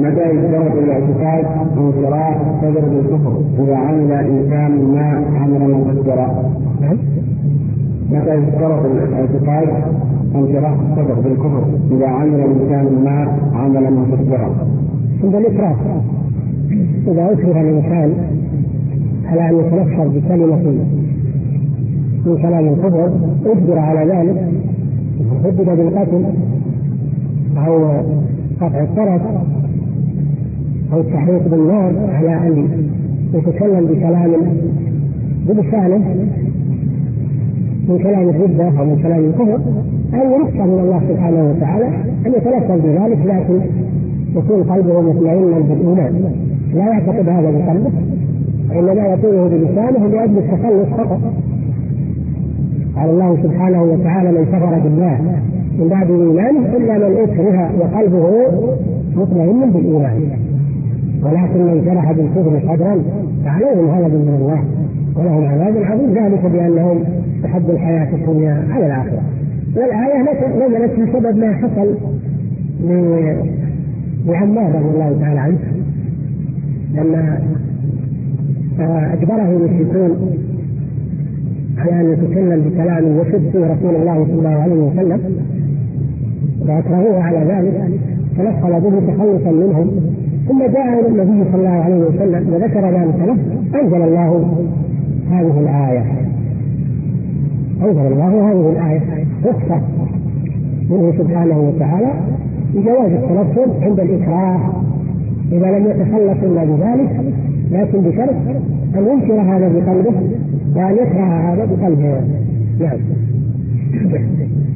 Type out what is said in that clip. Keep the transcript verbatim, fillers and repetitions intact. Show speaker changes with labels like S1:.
S1: متى يشترط الاعتقاد انشراح الصدر بالكفر اذا عمل انسان ما عملا مفسرا؟ متى يشترط الاعتقاد انشراح الصدر بالكفر اذا عمل انسان ما عملا مفسرا؟
S2: عند الإكراه، إذا أكره الإنسان على أن يتلفظ بكلمة من كلام الكفر أجبر على ذلك، هدد بالقتل أو قطع الطرف أو التحريق بالنار على أن يتكلم بكلام بلسانه من كلام الردة أو من كلام الكفر، أن يرخص من الله سبحانه وتعالى أن يتلفظ بذلك، لكن يكون قلبه مطمئنا بالإيمان، لا يعتقد هذا بقلبه وإنما يقوله بلسانه لأجل التخلص فقط. قال الله سبحانه وتعالى: من كفر بالله من بعد إيمانه إلا من أكره وقلبه مطمئن بالإيمان، ولكن من شرح بالكفر صدرا فعليهم غضب من الله ولهم عذاب عظيم، ذلك بأنهم تحبوا الحياة الدنيا على الآخرة. والآية نزلت بسبب ما حصل لعمار رضي الله تعالى عنه لما أجبره المشركون على أن يتكلم بكلام يشد فيه رسول الله صلى الله عليه وسلم فأكرهوه على ذلك تلفظ به تخلصا منهم، ثم جاء النبي صلى الله عليه وسلم وذكر ذلك له، أنزل الله هذه الآية أنزل الله هذه الآية رخصة منه سبحانه وتعالى بجواز التلفظ عند الإكراه إذا لم يتخلص إلا بذلك، لكن بشرط أن ينكر هذا بقلبه وأن يكره هذا بقلبه. نعم.